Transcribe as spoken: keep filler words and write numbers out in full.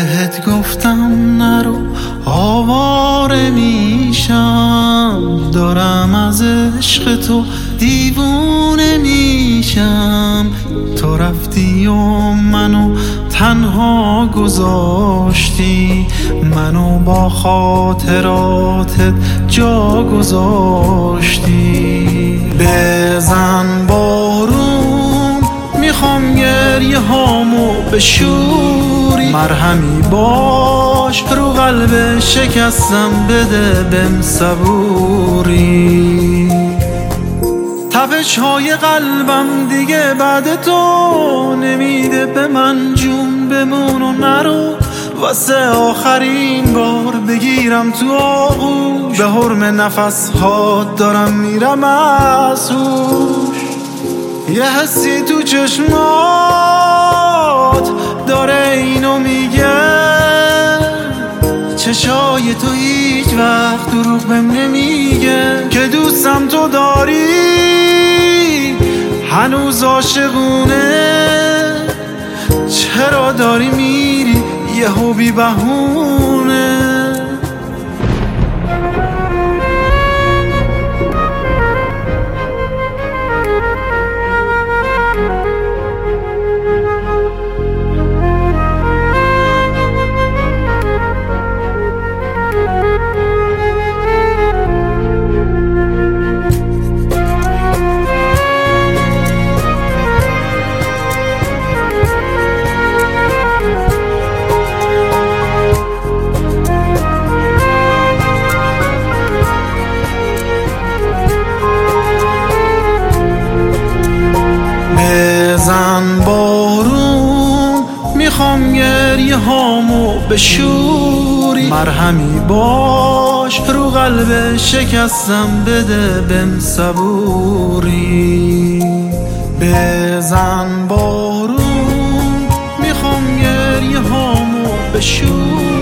بهت گفتم نرو آواره میشم، دارم از عشق تو دیوونه میشم. تو رفتی و منو تنها گذاشتی، منو با خاطراتت جا گذاشتی. بزن بارون میخوام گریه هامو بشوری، مرهمی باش رو قلب شکستم بده بهم صبوری. تپش های قلبم دیگه بعد تو نمیده به من جون، بمون و نرو واسه آخرین بار بگیرم تو آغوش. به حرم نفس ها دارم میرم از هوش، یه حسی تو چشمات داره اینو میگه، چشای تو هیچ وقت دروغ بهم نمیگه که دوستم تو داری هنوز عاشقونه. چرا داری میری یهو بی بهونه؟ بزن بارون میخوام گریه هامو بشوری، مرهمی باش رو قلب شکستم بده بهم صبوری. بزن بارون میخوام گریه هامو بشوری.